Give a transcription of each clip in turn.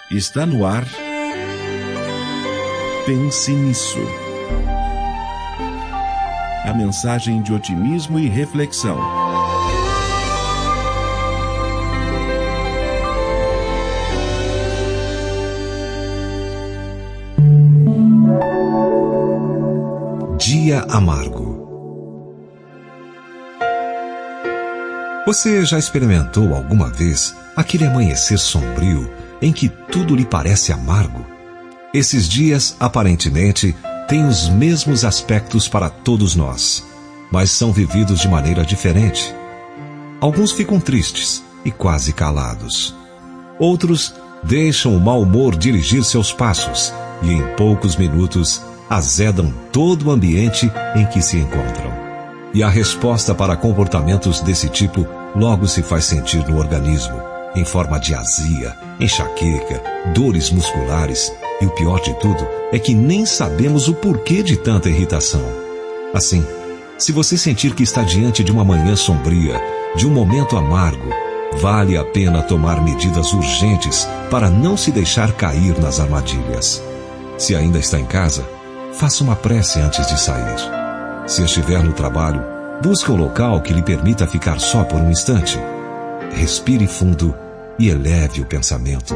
Está no ar. Pense nisso. A mensagem de otimismo e reflexão. Dia amargo. Você já experimentou alguma vez aquele amanhecer sombrio em que tudo lhe parece amargo? Esses dias, aparentemente, têm os mesmos aspectos para todos nós, mas são vividos de maneira diferente. Alguns ficam tristes e quase calados. Outros deixam o mau humor dirigir seus passos e, em poucos minutos, azedam todo o ambiente em que se encontram. E a resposta para comportamentos desse tipo logo se faz sentir no organismo, em forma de azia, enxaqueca, dores musculares, e o pior de tudo é que nem sabemos o porquê de tanta irritação. Assim, se você sentir que está diante de uma manhã sombria, de um momento amargo, vale a pena tomar medidas urgentes para não se deixar cair nas armadilhas. Se ainda está em casa, faça uma prece antes de sair. Se estiver no trabalho, busque um local que lhe permita ficar só por um instante. Respire fundo e eleve o pensamento.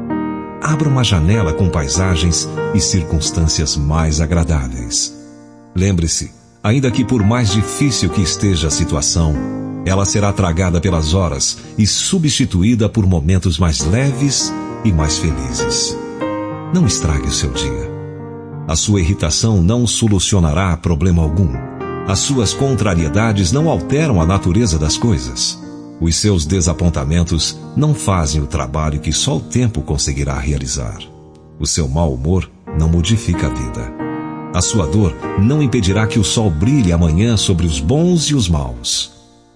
Abra uma janela com paisagens e circunstâncias mais agradáveis. Lembre-se, ainda que por mais difícil que esteja a situação, ela será tragada pelas horas e substituída por momentos mais leves e mais felizes. Não estrague o seu dia. A sua irritação não solucionará problema algum. As suas contrariedades não alteram a natureza das coisas. Os seus desapontamentos não fazem o trabalho que só o tempo conseguirá realizar. O seu mau humor não modifica a vida. A sua dor não impedirá que o sol brilhe amanhã sobre os bons e os maus.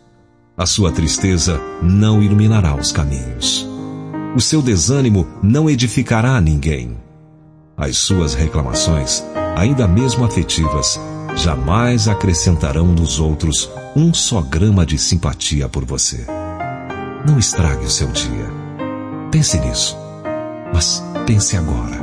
A sua tristeza não iluminará os caminhos. O seu desânimo não edificará ninguém. As suas reclamações, ainda mesmo afetivas, jamais acrescentarão nos outros um só grama de simpatia por você. Não estrague o seu dia. Pense nisso, mas pense agora.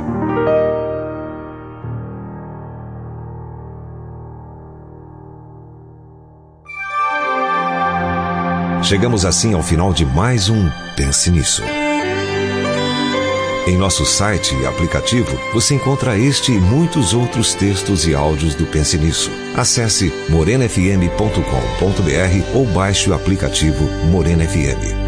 Chegamos assim ao final de mais um Pense Nisso. Em nosso site e aplicativo, você encontra este e muitos outros textos e áudios do Pense Nisso. Acesse morenafm.com.br ou baixe o aplicativo Morena FM.